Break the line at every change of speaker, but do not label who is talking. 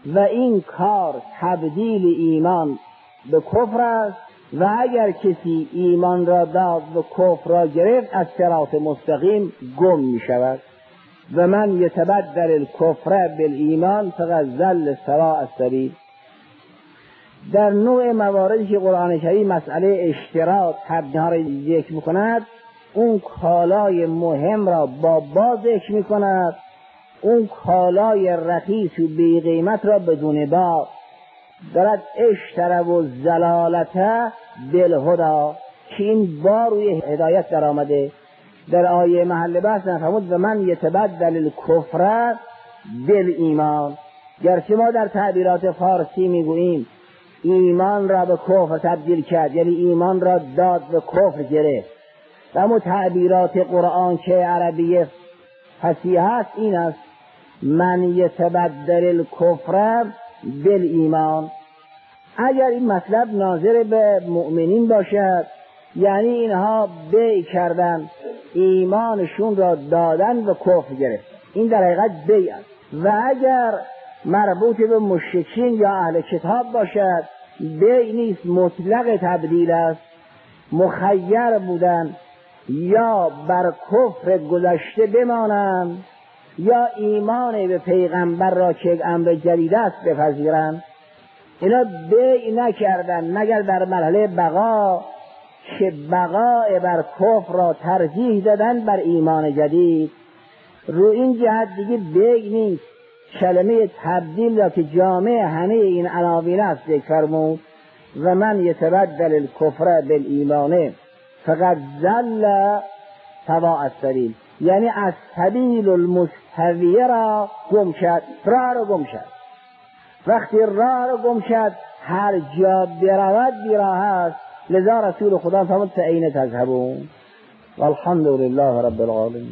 و این کار تبدیل ایمان به کفر است و اگر کسی ایمان را داد و کفر را گرفت از صراط مستقیم گم می شود. و من یتبدل الکفر بالایمان فقد ضل سواء السبیل. در نوع مواردی که قرآن شریف مسئله اشتراط تبدیل را ذکر می کند، اون کالای مهم را با با ذکر می کند، اون کالای رخیص و بی قیمت را بدون با. دارد اشترى و زلالته بالهدى که این با روی هدایت در آمده. در آیه محل بحث نفرمود و من یتبدل الکفر بالایمان. گرچه ما در تعبیرات فارسی میگوییم ایمان را به کفر تبدیل کرد، یعنی ایمان را داد به کفر گرفت، اما تعبیرات قرآن که عربی فصیح است این است من یتبدل الکفر بالایمان. اگر این مطلب ناظر به مؤمنین باشد یعنی اینها بیع کردن، ایمانشون را دادن و کفر گرفت، این در حقیقت بیع است. و اگر مربوط به مشرکین یا اهل کتاب باشد بیع نیست، مطلق تبدیل است. مخیر بودن یا بر کفر گذشته بمانند یا ایمان به پیغمبر را که امر جدید است بپذیرند. اینا بیع نکردن مگر در مرحله بقا که بقای بر کفر را ترجیح دادن بر ایمان جدید. رو این جهت دیگه بیع نیست. کلمه تبدیل را که جامع همه این عناوین است ذکر فرمود و من یتبدل الکفر بالایمان فقد ضل سواء السبیل، یعنی از سبیل المستویه را گم شد، راه را گم شد. وقتی راه را گم شد هر جا برود بیراه است. لذا رسول خدا فرمود فأین تذهبون. والحمد لله رب العالمین.